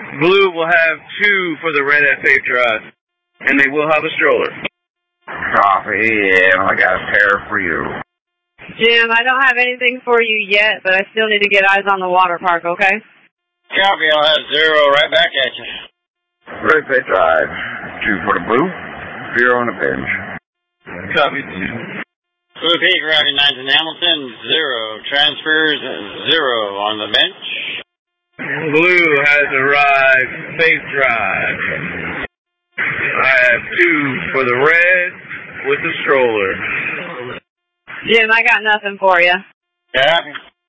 Blue will have 2 for the red at Faith Drive, and they will have a stroller. Copy, yeah, I got a pair for you. Jim, I don't have anything for you yet, but I still need to get eyes on the water park, okay? Copy, I'll have 0 right back at you. Red Faith Drive, 2 for the blue, 0 on the bench. Copy. Blue Peak routing 9 to Hamilton, 0. Transfers, 0 on the bench. Blue has arrived, Faith Drive. I have 2 for the red with the stroller. Jim, I got nothing for you. Copy.